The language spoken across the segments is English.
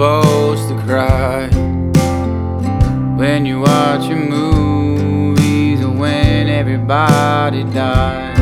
supposed to cry when you watch your movies or when everybody dies.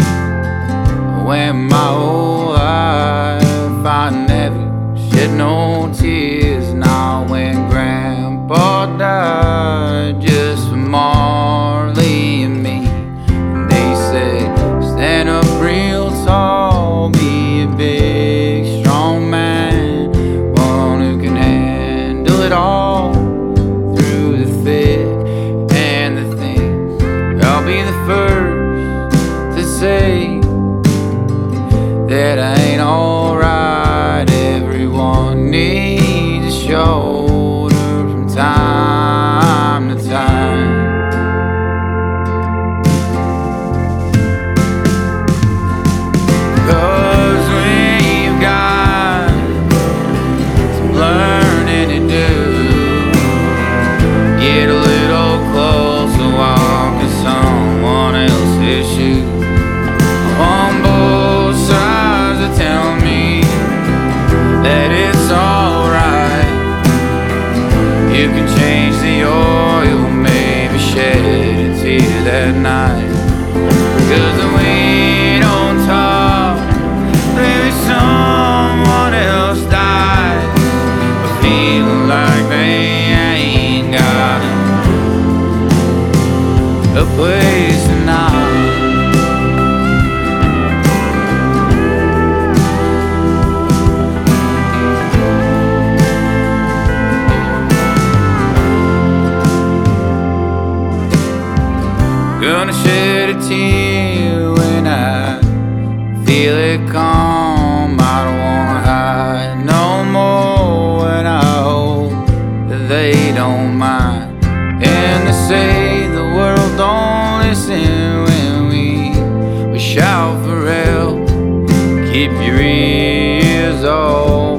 When my whole life I never shed no tears. Now when Grandpa died just for Marley and me, and they said, stand up real tall, be a big strong man, one who can handle it all through the thick and the thin. I'll be the first to say that I ain't alright. Everyone needs a shoulder from time to time. 'Cause we've got some learning to do. Get a little closer, walk in someone else's shoes. On both sides they tell me that it's alright. You can change the oil, maybe shed a tear that night. 'Cause we don't talk, maybe someone else dies, but feeling like they ain't got a place tonight. Gonna shed a tear when I feel it come. I don't wanna hide no more, and I hope that they don't mind. And they say the world don't listen when we shout for help. Keep your ears open.